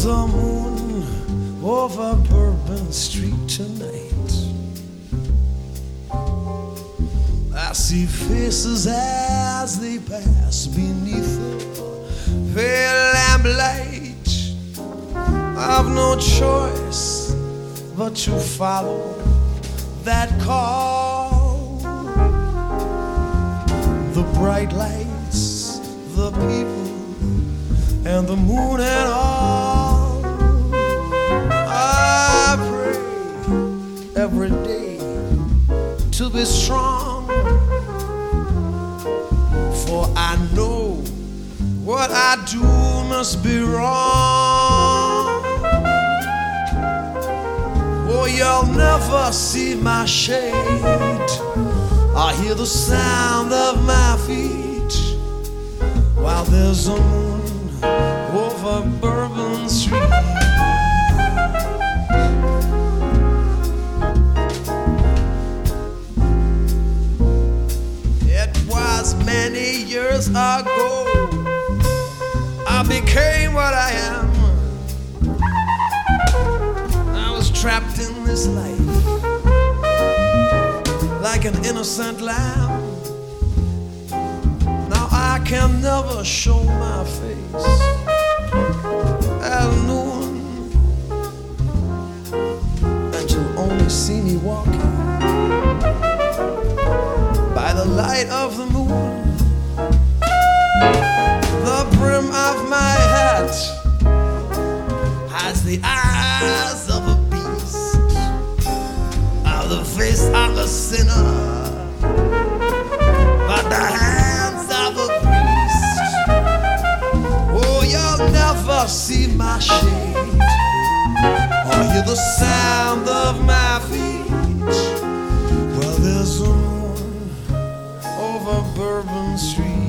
There's a moon over Bourbon Street tonight. I see faces as they pass beneath the pale lamplight. I've no choice but to follow that call. The bright lights, the people, and the moon and all. I pray every day to be strong, for I know what I do must be wrong. Oh, you'll never see my shade or hear the sound of my feet while there's a moon over Bourbon Street. It was many years ago I became what I am. I was trapped in this life like an innocent lamb. Now I can never show my face at noon, and you'll only see me walking by the light of the moon. The brim of my hat has the eyes of a beast, of the face of a sinner, but the hands of a priest. Oh, you'll never see my shade or hear the sound of my feet. Well, there's a moon over Bourbon Street.